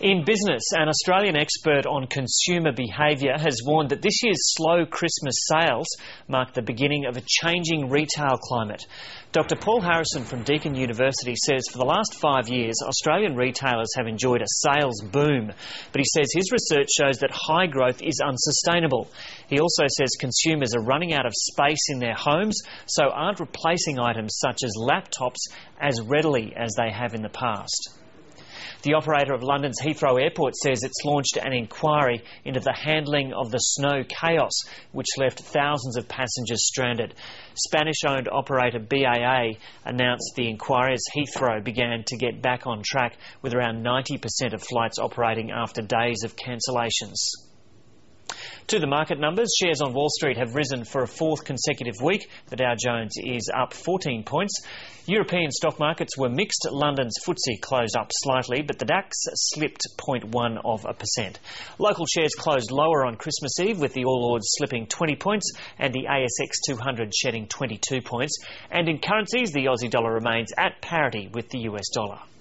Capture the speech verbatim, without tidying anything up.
In business, an Australian expert on consumer behaviour has warned that this year's slow Christmas sales mark the beginning of a changing retail climate. Doctor Paul Harrison from Deakin University says for the last five years, Australian retailers have enjoyed a sales boom. But he says his research shows that high growth is unsustainable. He also says consumers are running out of space in their homes, so aren't replacing items such as laptops as readily as they have in the past. The operator of London's Heathrow Airport says it's launched an inquiry into the handling of the snow chaos, which left thousands of passengers stranded. Spanish-owned operator B A A announced the inquiry as Heathrow began to get back on track, with around ninety percent of flights operating after days of cancellations. To the market numbers, shares on Wall Street have risen for a fourth consecutive week. The Dow Jones is up fourteen points. European stock markets were mixed. London's F T S E closed up slightly, but the DAX slipped zero point one of a percent. Local shares closed lower on Christmas Eve, with the All Ords slipping twenty points and the A S X two hundred shedding twenty-two points. And in currencies, the Aussie dollar remains at parity with the U S dollar.